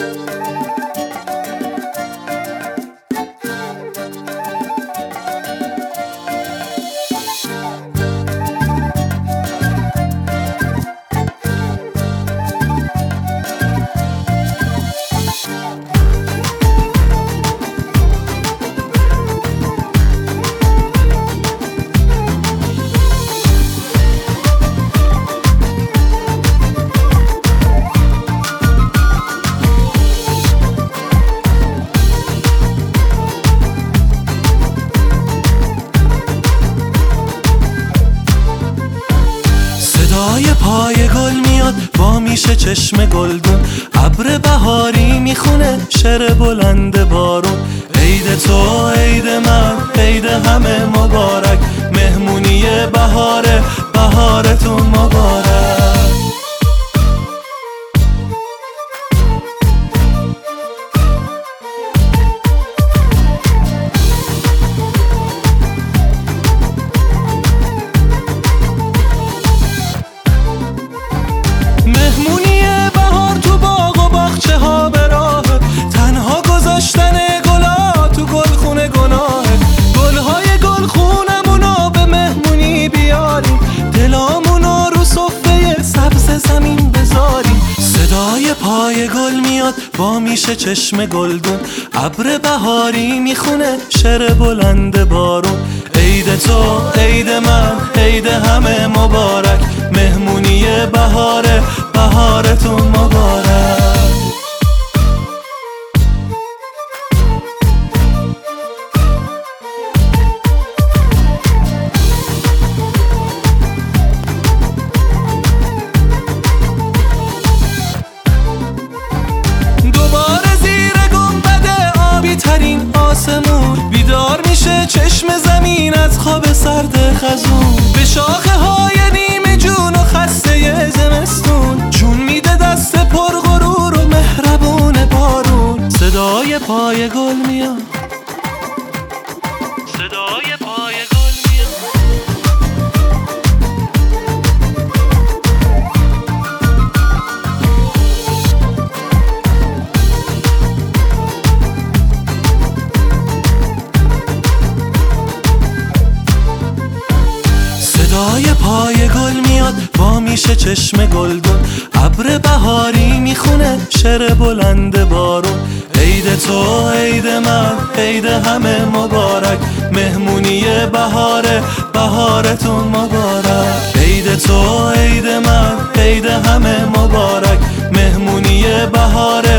صدای پای گل میاد وا میشه چشم گلدون، ابر بهاری میخونه شعر بلند بارون. عید تو عید من عید همه مبارک، مهمونی بهاره بهارتون مبارک. مهمونی بهار تو باغ و باغچه ها به راه، تنها گذاشتن گلا تو گلخونه گناهه. گلهای گلخونمونو به مهمونی بیاریم، دلامونو رو صفحه سبز زمین بذاریم. صدای پای گل میاد وا میشه چشم گلدون، ابر بهاری میخونه شعر بلند بارون. عید تو عید من عید همه مبارک، مهمونی بهاره بهارتون مبارک. دوباره زیر گنبد آبی ترین آسمون، بیدار میشه چشم زمین از خواب سرد خزون. به شاخه های نیمه جون و خسته زمستون، جون میده دست پرغرور و مهربون بارون. صدای پای گل میاد، صدای پای گل میاد. صدای پای گل میاد وا میشه چشم گلدون، ابر بهاری میخونه شعر بلند بارون. عید تو عید من عید همه مبارک، مهمونی بهاره بهارتون مبارک. عید تو عید من عید همه مبارک، مهمونی بهاره